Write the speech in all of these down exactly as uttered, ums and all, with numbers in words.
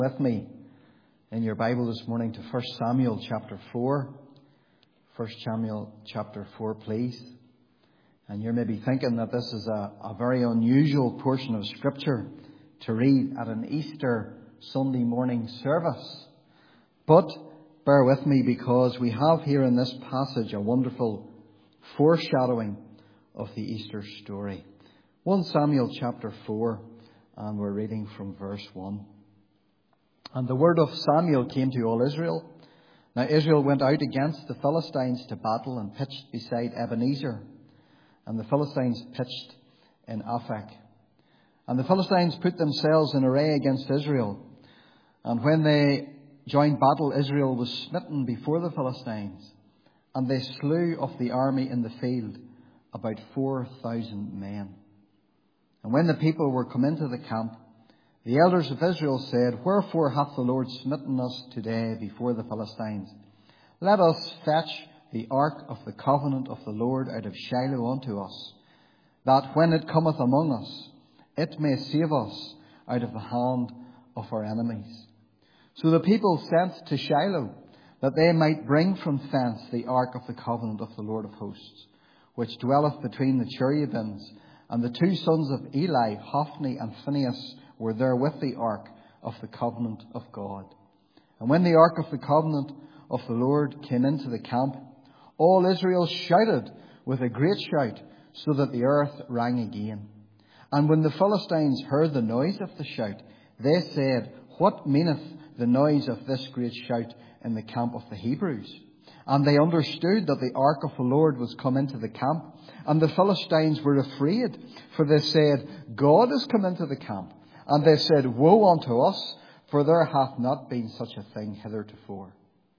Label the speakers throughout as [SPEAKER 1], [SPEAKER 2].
[SPEAKER 1] With me in your Bible this morning to First Samuel chapter four. First Samuel chapter four, please. And you're maybe thinking that this is a, a very unusual portion of Scripture to read at an Easter Sunday morning service. But bear with me, because we have here in this passage a wonderful foreshadowing of the Easter story. First Samuel chapter four, and we're reading from verse one. And the word of Samuel came to all Israel. Now Israel went out against the Philistines to battle and pitched beside Ebenezer. And the Philistines pitched in Aphek. And the Philistines put themselves in array against Israel. And when they joined battle, Israel was smitten before the Philistines. And they slew of the army in the field about four thousand men. And when the people were come into the camp, the elders of Israel said, Wherefore hath the Lord smitten us today before the Philistines? Let us fetch the ark of the covenant of the Lord out of Shiloh unto us, that when it cometh among us, it may save us out of the hand of our enemies. So the people sent to Shiloh, that they might bring from thence the ark of the covenant of the Lord of hosts, which dwelleth between the cherubims. And the two sons of Eli, Hophni and Phinehas, were there with the ark of the covenant of God. And when the ark of the covenant of the Lord came into the camp, all Israel shouted with a great shout, so that the earth rang again. And when the Philistines heard the noise of the shout, they said, What meaneth the noise of this great shout in the camp of the Hebrews? And they understood that the ark of the Lord was come into the camp. And the Philistines were afraid, for they said, God is come into the camp. And they said, Woe unto us, for there hath not been such a thing hitherto.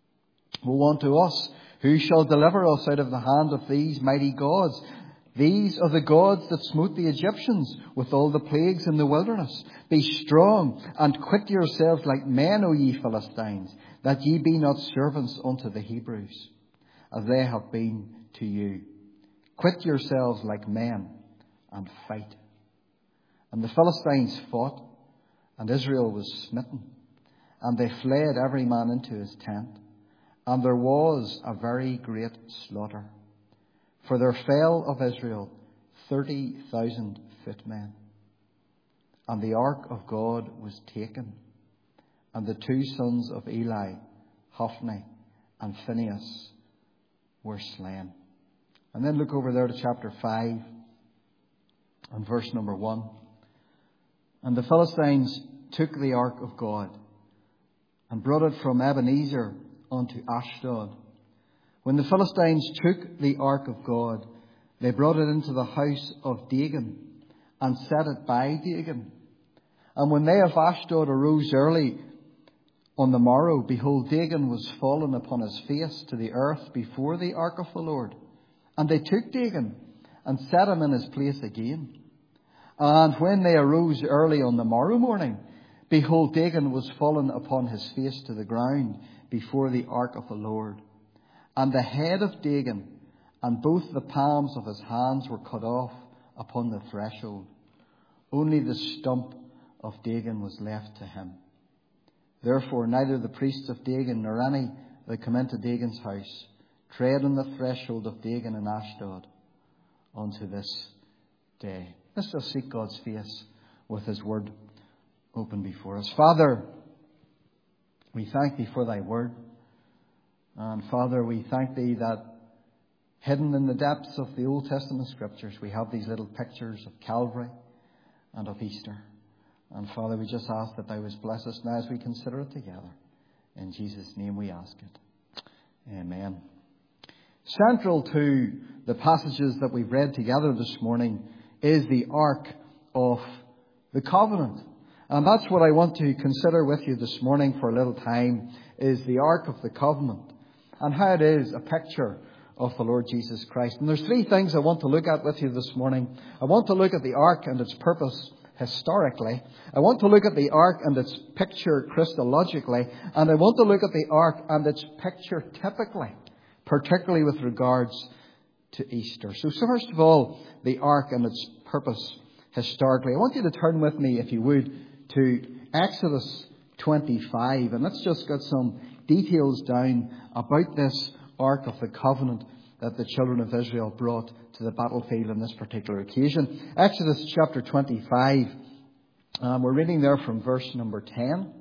[SPEAKER 1] Woe unto us, who shall deliver us out of the hand of these mighty gods? These are the gods that smote the Egyptians with all the plagues in the wilderness. Be strong and quit yourselves like men, O ye Philistines, that ye be not servants unto the Hebrews, as they have been to you. Quit yourselves like men and fight. And the Philistines fought, and Israel was smitten. And they fled every man into his tent. And there was a very great slaughter. For there fell of Israel thirty thousand footmen. And the ark of God was taken. And the two sons of Eli, Hophni and Phinehas, were slain. And then look over there to chapter five and verse number one. And the Philistines took the ark of God and brought it from Ebenezer unto Ashdod. When the Philistines took the ark of God, they brought it into the house of Dagon and set it by Dagon. And when they of Ashdod arose early on the morrow, behold, Dagon was fallen upon his face to the earth before the ark of the Lord. And they took Dagon and set him in his place again. And when they arose early on the morrow morning, behold, Dagon was fallen upon his face to the ground before the ark of the Lord. And the head of Dagon and both the palms of his hands were cut off upon the threshold. Only the stump of Dagon was left to him. Therefore neither the priests of Dagon nor any that come into Dagon's house tread on the threshold of Dagon in Ashdod unto this day. Let's just seek God's face with his word open before us. Father, we thank thee for thy word. And Father, we thank thee that hidden in the depths of the Old Testament scriptures, we have these little pictures of Calvary and of Easter. And Father, we just ask that thou wouldst bless us now as we consider it together. In Jesus' name we ask it. Amen. Central to the passages that we've read together this morning is the Ark of the Covenant. And that's what I want to consider with you this morning for a little time, is the Ark of the Covenant and how it is a picture of the Lord Jesus Christ. And there's three things I want to look at with you this morning. I want to look at the Ark and its purpose historically. I want to look at the Ark and its picture Christologically. And I want to look at the Ark and its picture typically, particularly with regards to Easter. So, so first of all, the Ark and its purpose historically. I want you to turn with me, if you would, to Exodus twenty-five. And let's just get some details down about this Ark of the Covenant that the children of Israel brought to the battlefield on this particular occasion. Exodus chapter twenty-five. Um, we're reading there from verse number ten.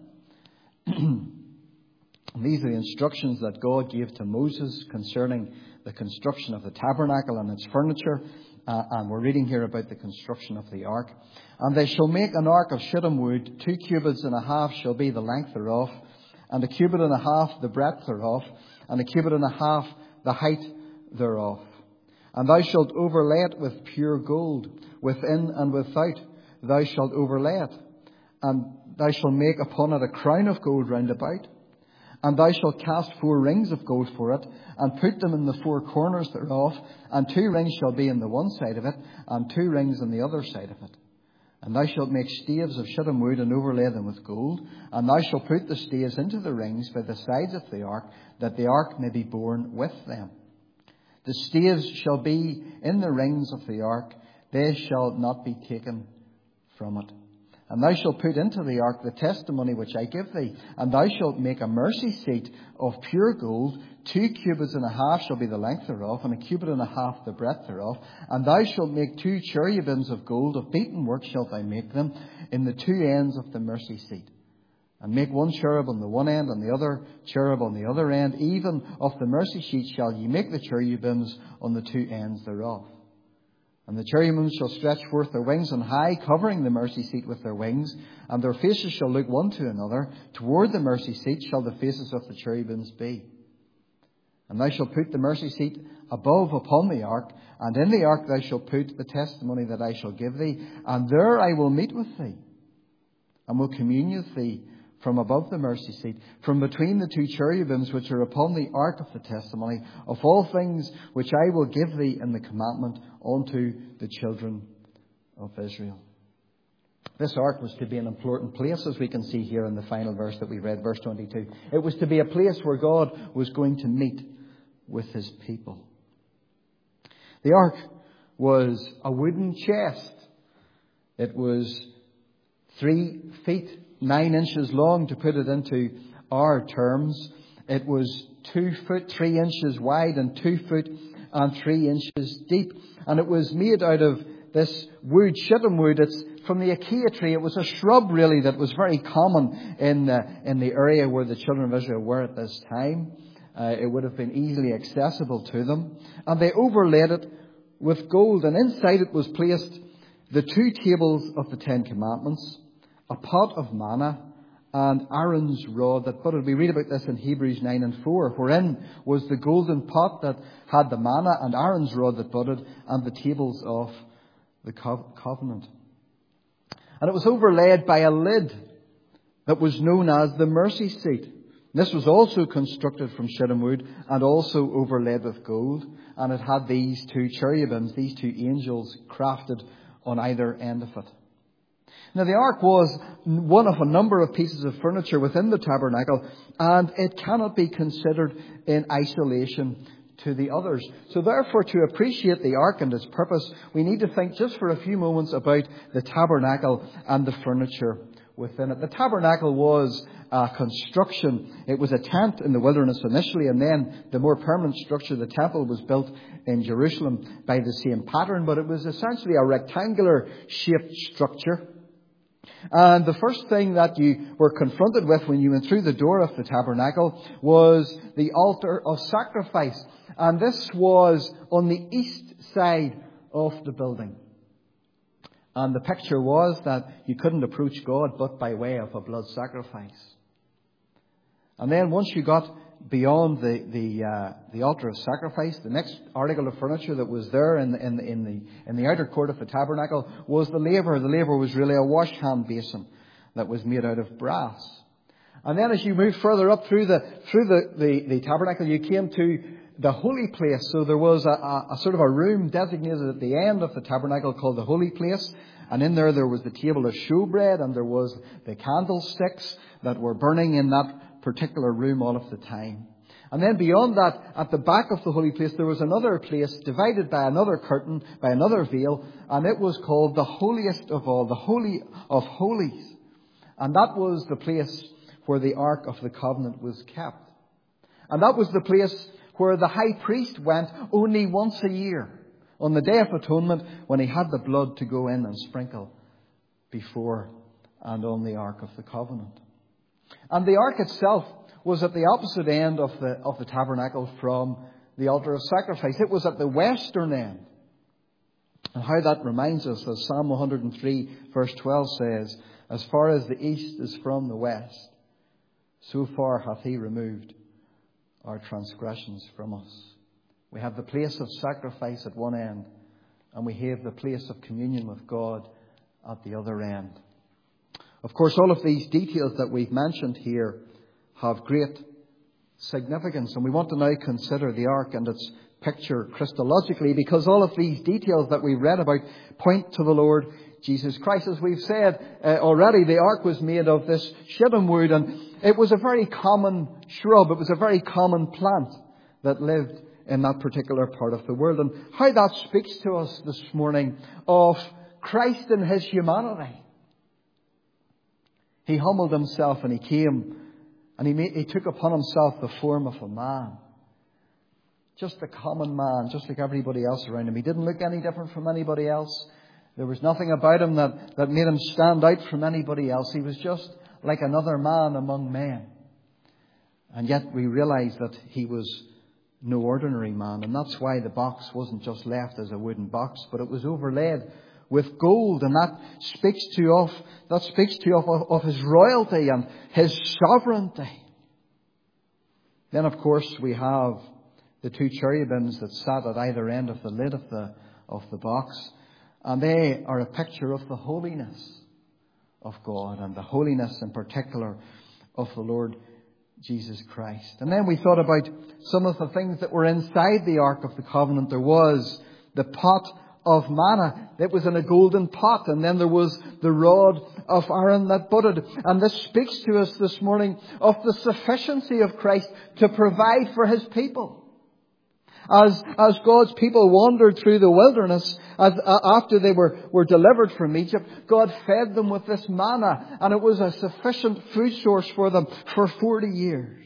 [SPEAKER 1] These are the instructions that God gave to Moses concerning the construction of the tabernacle and its furniture. Uh, and we're reading here about the construction of the ark. And they shall make an ark of shittim wood, two cubits and a half shall be the length thereof, and a cubit and a half the breadth thereof, and a cubit and a half the height thereof. And thou shalt overlay it with pure gold, within and without thou shalt overlay it. And thou shalt make upon it a crown of gold round about. And thou shalt cast four rings of gold for it, and put them in the four corners thereof, and two rings shall be in the one side of it, and two rings on the other side of it. And thou shalt make staves of shittim wood, and overlay them with gold, and thou shalt put the staves into the rings by the sides of the ark, that the ark may be borne with them. The staves shall be in the rings of the ark, they shall not be taken from it. And thou shalt put into the ark the testimony which I give thee. And thou shalt make a mercy seat of pure gold. Two cubits and a half shall be the length thereof, and a cubit and a half the breadth thereof. And thou shalt make two cherubims of gold, of beaten work shalt thou make them, in the two ends of the mercy seat. And make one cherub on the one end, and the other cherub on the other end. Even of the mercy seat shall ye make the cherubims on the two ends thereof. And the cherubims shall stretch forth their wings on high, covering the mercy seat with their wings, and their faces shall look one to another. Toward the mercy seat shall the faces of the cherubims be. And thou shalt put the mercy seat above upon the ark, and in the ark thou shalt put the testimony that I shall give thee, and there I will meet with thee, and will commune with thee from above the mercy seat, from between the two cherubims which are upon the ark of the testimony, of all things which I will give thee in the commandment unto the children of Israel. This ark was to be an important place, as we can see here in the final verse that we read, verse twenty-two. It was to be a place where God was going to meet with his people. The ark was a wooden chest. It was three feet, nine inches long, to put it into our terms. It was two foot, three inches wide, and two foot and three inches deep. And it was made out of this wood, shittim wood. It's from the acacia tree. It was a shrub, really, that was very common in the, in the area where the children of Israel were at this time. Uh, it would have been easily accessible to them. And they overlaid it with gold. And inside it was placed the two tables of the Ten Commandments, a pot of manna, and Aaron's rod that budded. We read about this in Hebrews nine and four, wherein was the golden pot that had the manna, and Aaron's rod that budded, and the tables of the covenant. And it was overlaid by a lid that was known as the mercy seat. This was also constructed from shittim wood and also overlaid with gold. And it had these two cherubims, these two angels, crafted on either end of it. Now, the ark was one of a number of pieces of furniture within the tabernacle, and it cannot be considered in isolation to the others. So therefore, to appreciate the ark and its purpose, we need to think just for a few moments about the tabernacle and the furniture within it. The tabernacle was a construction. It was a tent in the wilderness initially, and then the more permanent structure, the temple, was built in Jerusalem by the same pattern, but it was essentially a rectangular shaped structure. And the first thing that you were confronted with when you went through the door of the tabernacle was the altar of sacrifice. And this was on the east side of the building. And the picture was that you couldn't approach God but by way of a blood sacrifice. And then once you got beyond the the, uh, the altar of sacrifice, the next article of furniture that was there in the, in the in the in the outer court of the tabernacle was the laver. The laver was really a wash hand basin that was made out of brass. And then as you moved further up through the through the, the, the tabernacle, you came to the holy place. So there was a, a, a sort of a room designated at the end of the tabernacle called the holy place. And in there, there was the table of showbread, and there was the candlesticks that were burning in that particular room all of the time. And then beyond that, at the back of the holy place, there was another place divided by another curtain, by another veil, and it was called the holiest of all, the Holy of Holies. And that was the place where the Ark of the Covenant was kept. And that was the place where the high priest went only once a year, on the Day of Atonement, when he had the blood to go in and sprinkle before and on the Ark of the Covenant. And the Ark itself was at the opposite end of the, of the tabernacle from the altar of sacrifice. It was at the western end. And how that reminds us, as Psalm one hundred three verse twelve says, as far as the east is from the west, so far hath he removed our transgressions from us. We have the place of sacrifice at one end, and we have the place of communion with God at the other end. Of course, all of these details that we've mentioned here have great significance, and we want to now consider the ark and its picture Christologically, because all of these details that we read about point to the Lord Jesus Christ. As we've said uh, already, the ark was made of this shittim wood, and it was a very common shrub. It was a very common plant that lived in that particular part of the world. And how that speaks to us this morning of Christ in his humanity. He humbled himself and he came and he, made, he took upon himself the form of a man. Just a common man, just like everybody else around him. He didn't look any different from anybody else. There was nothing about him that, that made him stand out from anybody else. He was just like another man among men. And yet we realize that he was no ordinary man. And that's why the box wasn't just left as a wooden box, but it was overlaid with gold. And that speaks to you of, that speaks to you of, of his royalty and his sovereignty. Then, of course, we have the two cherubims that sat at either end of the lid of the, of the box. And they are a picture of the holiness of God, and the holiness in particular of the Lord Jesus Christ. And then we thought about some of the things that were inside the Ark of the Covenant. There was the pot of manna. It was in a golden pot. And then there was the rod of Aaron that budded. And this speaks to us this morning of the sufficiency of Christ to provide for his people. As, as God's people wandered through the wilderness, as, uh, after they were, were delivered from Egypt, God fed them with this manna, and it was a sufficient food source for them for forty years.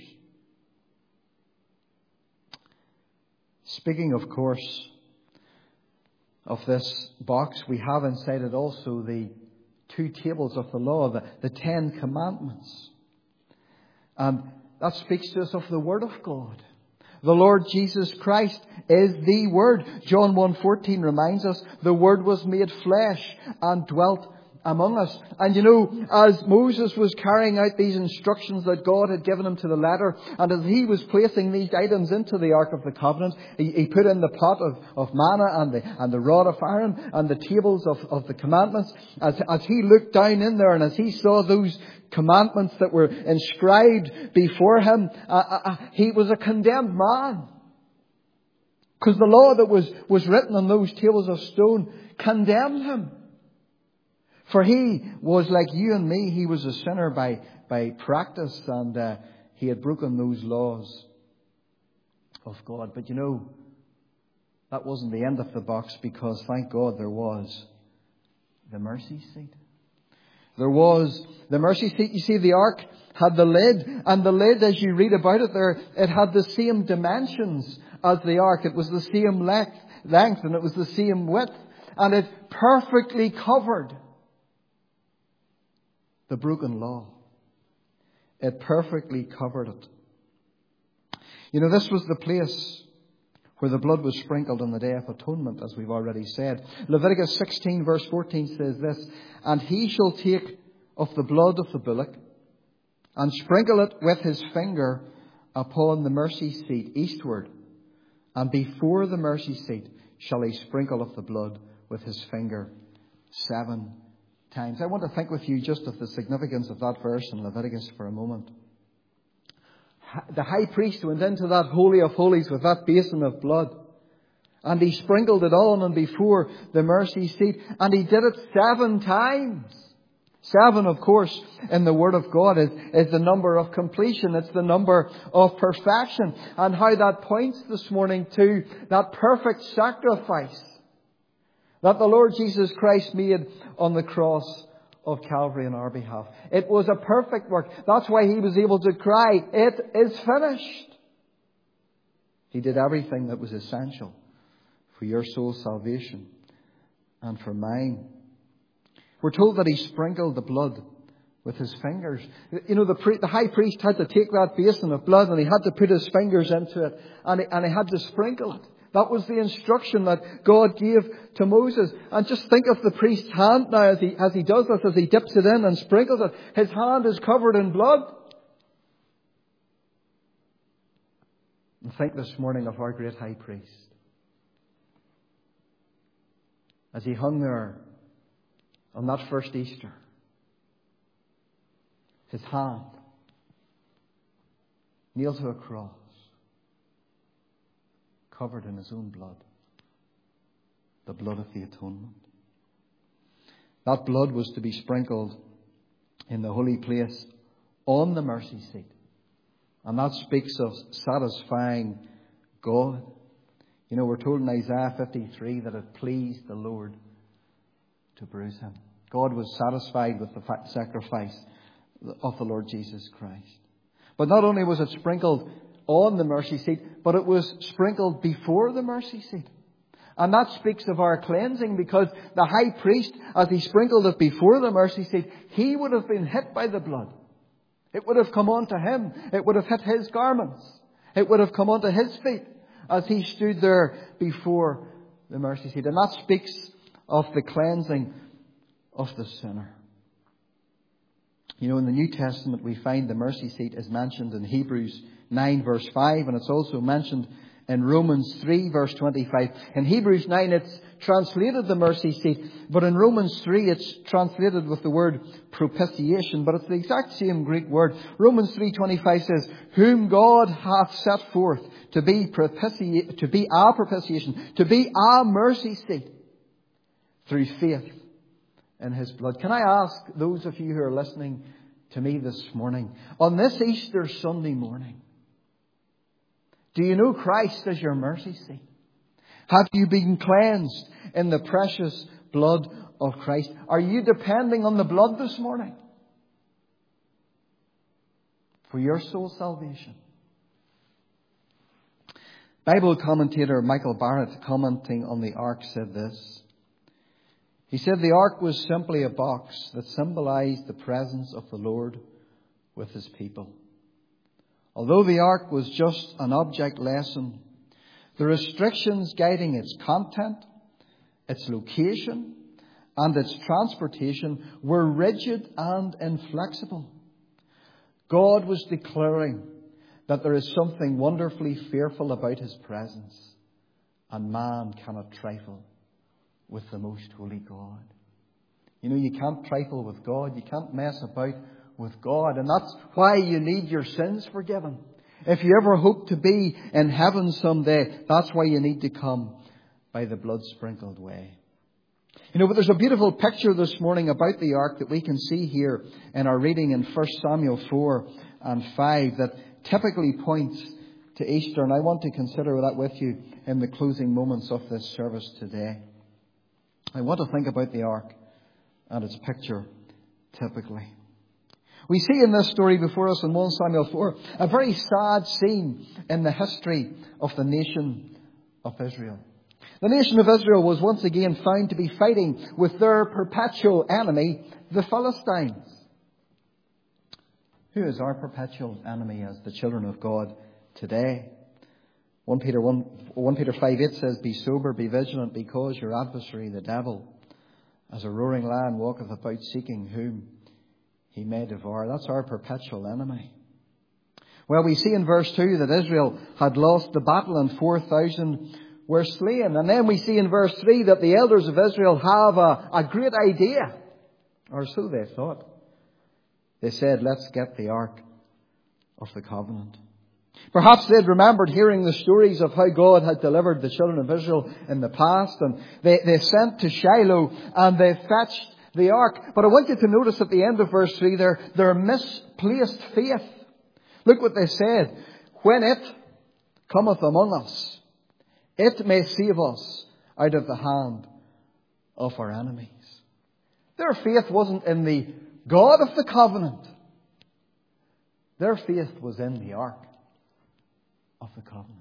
[SPEAKER 1] Speaking, of course, of this box, we have inside it also the two tables of the law, the, the Ten Commandments. And that speaks to us of the Word of God. The Lord Jesus Christ is the Word. John one fourteen reminds us the Word was made flesh and dwelt among us. And you know, as Moses was carrying out these instructions that God had given him to the letter, and as he was placing these items into the Ark of the Covenant, he, he put in the pot of, of manna and the, and the rod of Aaron and the tables of, of the commandments. As, as he looked down in there and as he saw those commandments that were inscribed before him, uh, uh, he was a condemned man. Because the law that was, was written on those tables of stone condemned him. For he was like you and me. He was a sinner by, by practice, and uh, he had broken those laws of God. But you know, that wasn't the end of the box, because thank God there was the mercy seat. There was the mercy seat. You see, the ark had the lid, and the lid, as you read about it there, it had the same dimensions as the ark. It was the same length, length and it was the same width, and it perfectly covered the broken law. It perfectly covered it. You know, this was the place where the blood was sprinkled on the Day of Atonement, as we've already said. Leviticus sixteen verse fourteen says this, "And he shall take of the blood of the bullock, and sprinkle it with his finger upon the mercy seat eastward. And before the mercy seat shall he sprinkle of the blood with his finger seven times." I want to think with you just of the significance of that verse in Leviticus for a moment. The high priest went into that Holy of Holies with that basin of blood, and he sprinkled it on and before the mercy seat, and he did it seven times. Seven, of course, in the Word of God is, is the number of completion. It's the number of perfection. And how that points this morning to that perfect sacrifice that the Lord Jesus Christ made on the cross of Calvary on our behalf. It was a perfect work. That's why he was able to cry, "It is finished." He did everything that was essential for your soul's salvation and for mine. We're told that he sprinkled the blood with his fingers. You know, the, pre- the high priest had to take that basin of blood and he had to put his fingers into it and he, and he had to sprinkle it. That was the instruction that God gave to Moses. And just think of the priest's hand now as he, as he does this, as he dips it in and sprinkles it. His hand is covered in blood. And think this morning of our great high priest. As he hung there on that first Easter. His hand nailed to a cross, covered in his own blood, the blood of the atonement. That blood was to be sprinkled in the holy place on the mercy seat. And that speaks of satisfying God. You know, we're told in Isaiah fifty-three that it pleased the Lord to bruise him. God was satisfied with the sacrifice of the Lord Jesus Christ. But not only was it sprinkled on the mercy seat, but it was sprinkled before the mercy seat. And that speaks of our cleansing, because the high priest, as he sprinkled it before the mercy seat, he would have been hit by the blood. It would have come onto him. It would have hit his garments. It would have come onto his feet as he stood there before the mercy seat. And that speaks of the cleansing of the sinner. You know, in the New Testament we find the mercy seat is mentioned in Hebrews nine verse five, and it's also mentioned in Romans three verse twenty-five. In Hebrews nine it's translated the mercy seat, but in Romans three it's translated with the word propitiation, but it's the exact same Greek word. Romans three twenty-five says, "Whom God hath set forth to be propiti- to be our propitiation, to be our mercy seat, through faith in his blood." Can I ask those of you who are listening to me this morning, on this Easter Sunday morning, do you know Christ as your mercy seat? Have you been cleansed in the precious blood of Christ? Are you depending on the blood this morning for your soul's salvation? Bible commentator Michael Barrett, commenting on the ark, said this. He said the ark was simply a box that symbolized the presence of the Lord with his people. Although the ark was just an object lesson, the restrictions guiding its content, its location, and its transportation were rigid and inflexible. God was declaring that there is something wonderfully fearful about his presence, and man cannot trifle with the most holy God. You know, you can't trifle with God. You can't mess about with God. And that's why you need your sins forgiven. If you ever hope to be in heaven someday, that's why you need to come by the blood-sprinkled way. You know, but there's a beautiful picture this morning about the ark that we can see here in our reading in First Samuel four and five that typically points to Easter. And I want to consider that with you in the closing moments of this service today. I want to think about the ark and its picture typically. We see in this story before us in First Samuel four a very sad scene in the history of the nation of Israel. The nation of Israel was once again found to be fighting with their perpetual enemy, the Philistines. Who is our perpetual enemy as the children of God today? First Peter one, First Peter five eight says, "Be sober, be vigilant, because your adversary, the devil, as a roaring lion, walketh about seeking whom he may devour." That's our perpetual enemy. Well, we see in verse two that Israel had lost the battle and four thousand were slain. And then we see in verse three that the elders of Israel have a, a great idea. Or so they thought. They said, "Let's get the Ark of the Covenant." Perhaps they'd remembered hearing the stories of how God had delivered the children of Israel in the past. And they, they sent to Shiloh and they fetched the ark. But I want you to notice at the end of verse three there, their misplaced faith. Look what they said. "When it cometh among us, it may save us out of the hand of our enemies." Their faith wasn't in the God of the covenant. Their faith was in the Ark of the covenant.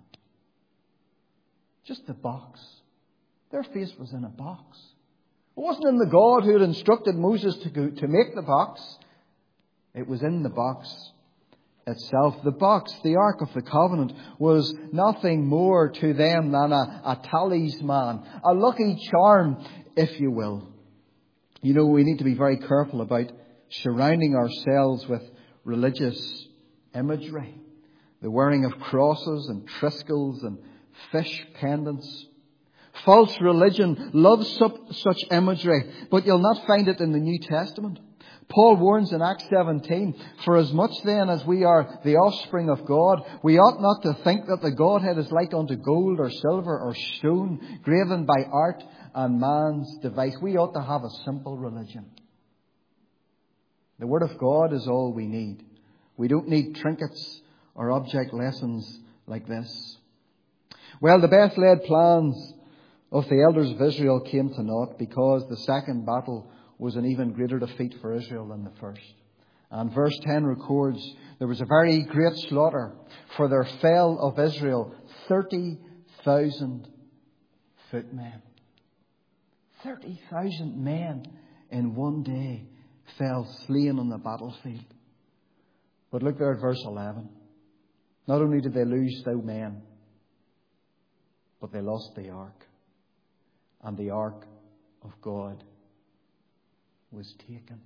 [SPEAKER 1] Just a box. Their faith was in a box. It wasn't in the God who had instructed Moses to go, to make the box. It was in the box itself. The box, the Ark of the Covenant, was nothing more to them than a, a talisman, a lucky charm, if you will. You know, we need to be very careful about surrounding ourselves with religious imagery. The wearing of crosses and triskells and fish pendants. False religion loves such imagery, but you'll not find it in the New Testament. Paul warns in Acts seventeen, for as much then as we are the offspring of God, we ought not to think that the Godhead is like unto gold or silver or stone, graven by art and man's device. We ought to have a simple religion. The Word of God is all we need. We don't need trinkets or object lessons like this. Well, the best laid plans of the elders of Israel came to naught, because the second battle was an even greater defeat for Israel than the first. And verse ten records there was a very great slaughter, for there fell of Israel thirty thousand footmen. Thirty thousand men in one day fell slain on the battlefield. But look there at verse eleven. Not only did they lose so men, but they lost the ark. And the ark of God was taken.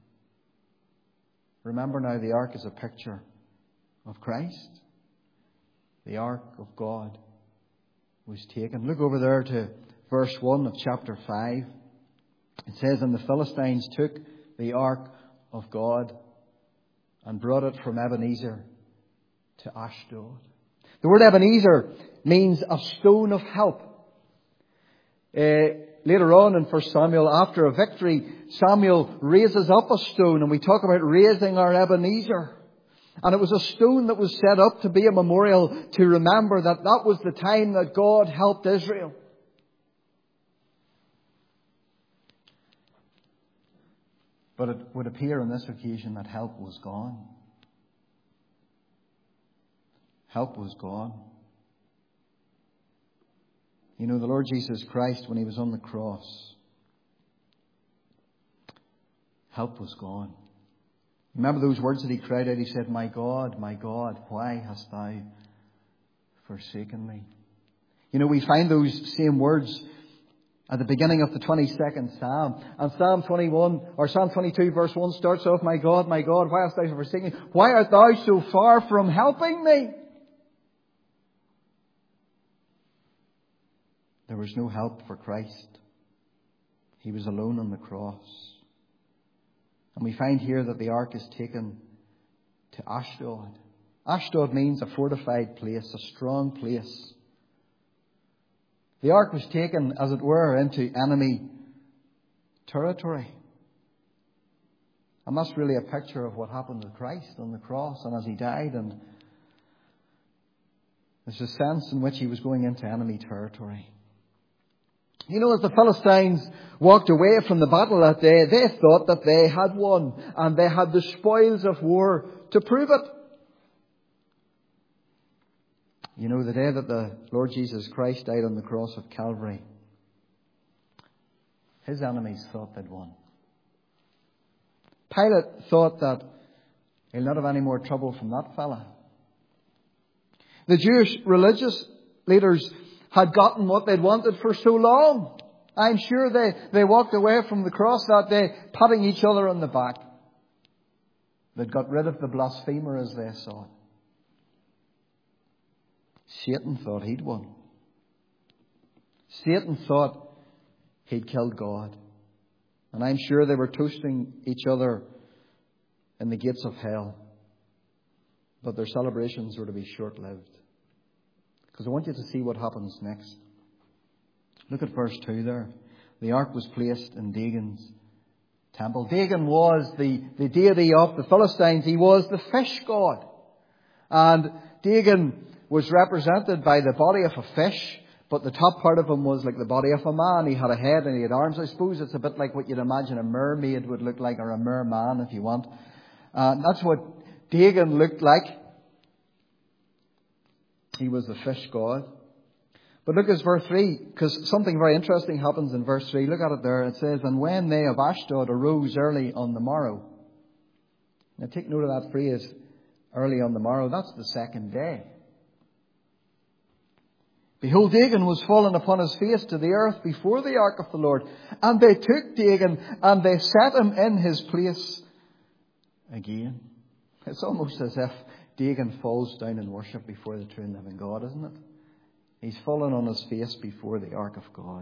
[SPEAKER 1] Remember now, the ark is a picture of Christ. The ark of God was taken. Look over there to verse one of chapter five. It says, and the Philistines took the ark of God and brought it from Ebenezer to Ashdod. The word Ebenezer means a stone of help. Uh, later on in First Samuel, after a victory, Samuel raises up a stone, and we talk about raising our Ebenezer. And it was a stone that was set up to be a memorial to remember that that was the time that God helped Israel. But it would appear on this occasion that help was gone. Help was gone. You know, the Lord Jesus Christ, when He was on the cross, help was gone. Remember those words that He cried out? He said, my God, my God, why hast thou forsaken me? You know, we find those same words at the beginning of the twenty-second Psalm. And Psalm twenty-one, or Psalm twenty-two verse one starts off, my God, my God, why hast thou forsaken me? Why art thou so far from helping me? There was no help for Christ. He was alone on the cross. And we find here that the ark is taken to Ashdod. Ashdod means a fortified place, a strong place. The ark was taken, as it were, into enemy territory. And that's really a picture of what happened to Christ on the cross and as He died. And there's a sense in which He was going into enemy territory. You know, as the Philistines walked away from the battle that day, they thought that they had won, and they had the spoils of war to prove it. You know, the day that the Lord Jesus Christ died on the cross of Calvary, His enemies thought they'd won. Pilate thought that he'll not have any more trouble from that fella. The Jewish religious leaders had gotten what they'd wanted for so long. I'm sure they, they walked away from the cross that day patting each other on the back. They'd got rid of the blasphemer as they saw it. Satan thought he'd won. Satan thought he'd killed God. And I'm sure they were toasting each other in the gates of hell. But their celebrations were to be short-lived. Because I want you to see what happens next. Look at verse two there. The ark was placed in Dagon's temple. Dagon was the, the deity of the Philistines. He was the fish god. And Dagon was represented by the body of a fish, But the top part of him was like the body of a man. He had a head and he had arms. I suppose it's a bit like what you'd imagine a mermaid would look like, or a merman if you want. Uh, that's what Dagon looked like. He was the fish god. But look at verse three, because something very interesting happens in verse three. Look at it there. It says, and when they of Ashdod arose early on the morrow. Now take note of that phrase, early on the morrow. That's the second day. Behold, Dagon was fallen upon his face to the earth before the ark of the Lord. And they took Dagon and they set him in his place again. It's almost as if Dagon falls down in worship before the true and living God, isn't it? He's fallen on his face before the ark of God.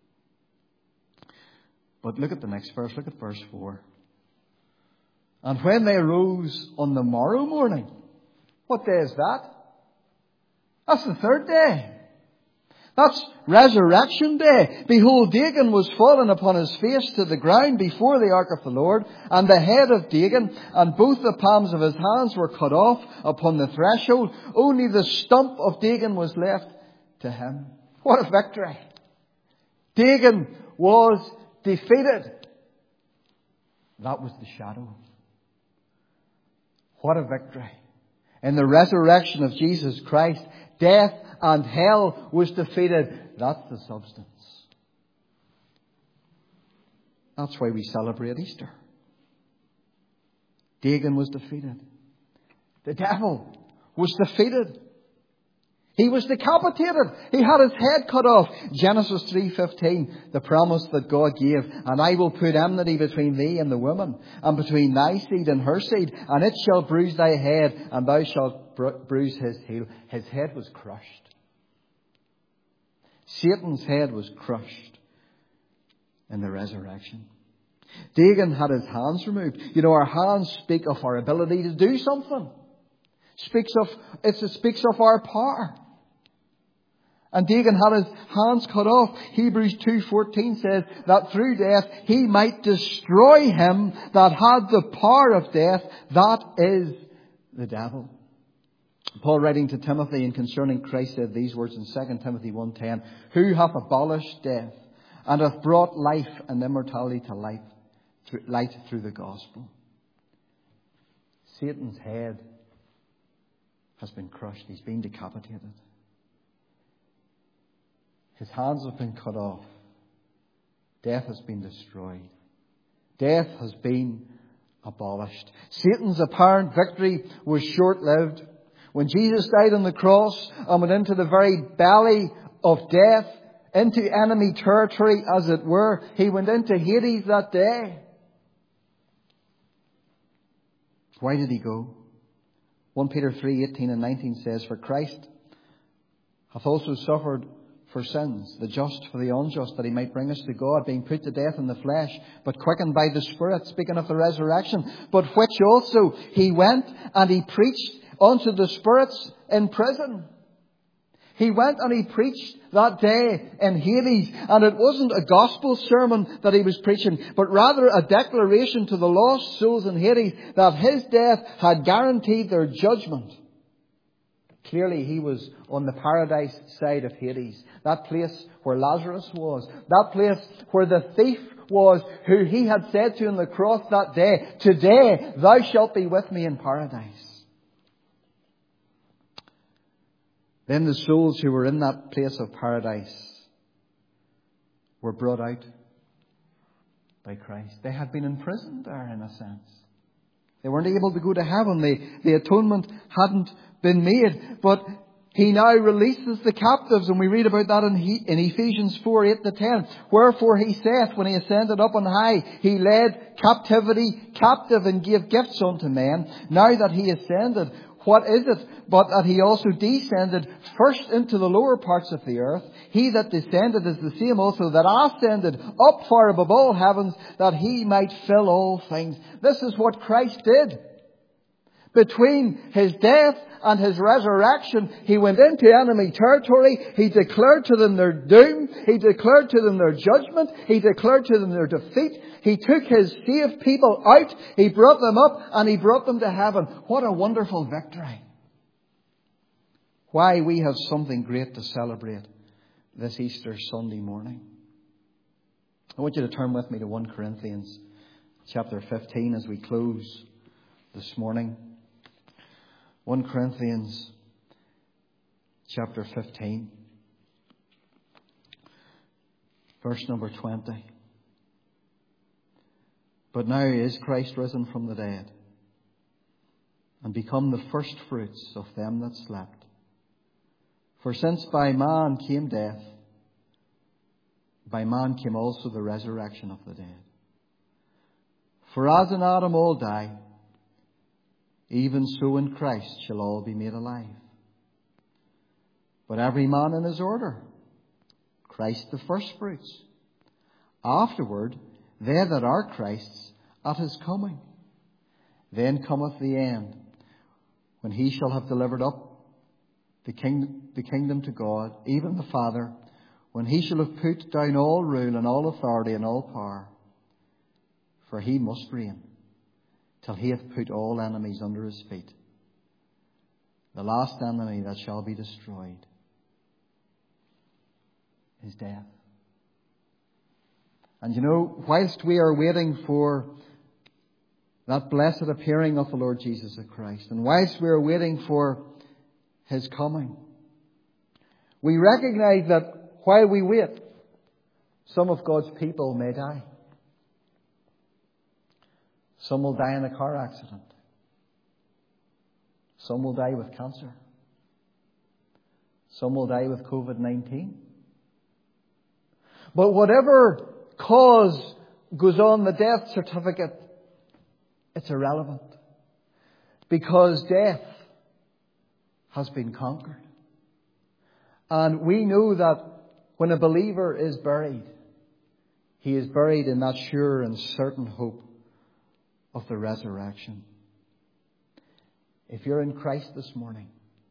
[SPEAKER 1] But look at the next verse. Look at verse four. And when they arose on the morrow morning. What day is that? That's the third day. That's Resurrection Day. Behold, Dagon was fallen upon his face to the ground before the ark of the Lord, and the head of Dagon and both the palms of his hands were cut off upon the threshold. Only the stump of Dagon was left to him. What a victory! Dagon was defeated. That was the shadow. What a victory! In the resurrection of Jesus Christ, death and hell was defeated. That's the substance. That's why we celebrate Easter. Dagon was defeated. The devil was defeated. He was decapitated. He had his head cut off. Genesis three fifteen, the promise that God gave. And I will put enmity between thee and the woman, and between thy seed and her seed, and it shall bruise thy head, and thou shalt bru- bruise his heel. His head was crushed. Satan's head was crushed in the resurrection. Dagon had his hands removed. You know, our hands speak of our ability to do something. Speaks of, it speaks of our power. And Dagon had his hands cut off. Hebrews two fourteen says that through death he might destroy him that had the power of death, that is the devil. Paul, writing to Timothy and concerning Christ, said these words in Second Timothy one ten, who hath abolished death and hath brought life and immortality to life, through, light through the gospel. Satan's head has been crushed. He's been decapitated. His hands have been cut off. Death has been destroyed. Death has been abolished. Satan's apparent victory was short-lived. When Jesus died on the cross and went into the very belly of death, into enemy territory as it were, he went into Hades that day. Why did he go? First Peter three eighteen and nineteen says, for Christ hath also suffered for sins, the just for the unjust, that he might bring us to God, being put to death in the flesh, but quickened by the Spirit, speaking of the resurrection, but which also he went and he preached unto the spirits in prison. He went and he preached that day in Hades, and it wasn't a gospel sermon that he was preaching, but rather a declaration to the lost souls in Hades that his death had guaranteed their judgment. Clearly he was on the paradise side of Hades, that place where Lazarus was, that place where the thief was, who he had said to on the cross that day, today thou shalt be with me in paradise. Then the souls who were in that place of paradise were brought out by Christ. They had been imprisoned there in a sense. They weren't able to go to heaven. The, the atonement hadn't been made. But he now releases the captives, and we read about that in, he, in Ephesians four eight to ten. Wherefore he saith, when he ascended up on high, he led captivity captive and gave gifts unto men. Now that he ascended, what is it but that he also descended first into the lower parts of the earth? He that descended is the same also that ascended up far above all heavens, that he might fill all things. This is what Christ did. Between his death and his resurrection, he went into enemy territory. He declared to them their doom. He declared to them their judgment. He declared to them their defeat. He took his saved people out. He brought them up and he brought them to heaven. What a wonderful victory. Why we have something great to celebrate this Easter Sunday morning. I want you to turn with me to First Corinthians chapter fifteen as we close this morning. First Corinthians chapter fifteen, verse number twenty. But now is Christ risen from the dead, and become the first fruits of them that slept. For since by man came death, by man came also the resurrection of the dead. For as in Adam all die, even so in Christ shall all be made alive. But every man in his order, Christ the firstfruits. Afterward, they that are Christ's at his coming. Then cometh the end, when he shall have delivered up the kingdom, the kingdom to God, even the Father, when he shall have put down all rule and all authority and all power. For he must reign till he hath put all enemies under his feet. The last enemy that shall be destroyed is death. And you know, whilst we are waiting for that blessed appearing of the Lord Jesus Christ, and whilst we are waiting for his coming, we recognize that while we wait, some of God's people may die. Some will die in a car accident. Some will die with cancer. Some will die with covid nineteen. But whatever cause goes on the death certificate, it's irrelevant. Because death has been conquered. And we know that when a believer is buried, he is buried in that sure and certain hope of the resurrection. If you're in Christ this morning,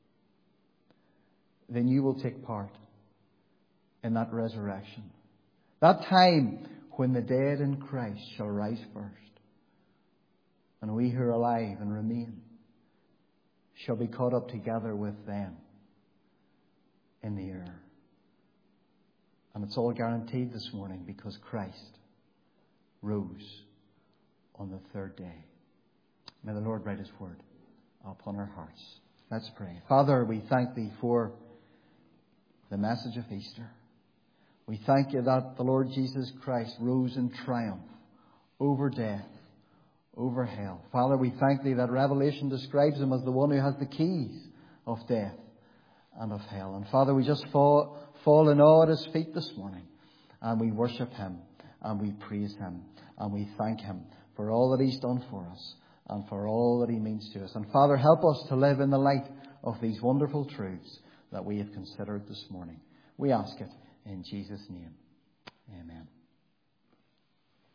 [SPEAKER 1] then you will take part in that resurrection. That time when the dead in Christ shall rise first, and we who are alive and remain shall be caught up together with them in the air. And it's all guaranteed this morning because Christ rose on the third day. May the Lord write his word upon our hearts. Let's pray. Father, we thank thee for the message of Easter. We thank you that the Lord Jesus Christ rose in triumph over death, over hell. Father, we thank thee that Revelation describes him as the one who has the keys of death and of hell. And Father, we just fall, fall in awe at his feet this morning, and we worship him, and we praise him, and we thank him for all that he's done for us and for all that he means to us. And Father, help us to live in the light of these wonderful truths that we have considered this morning. We ask it in Jesus' name.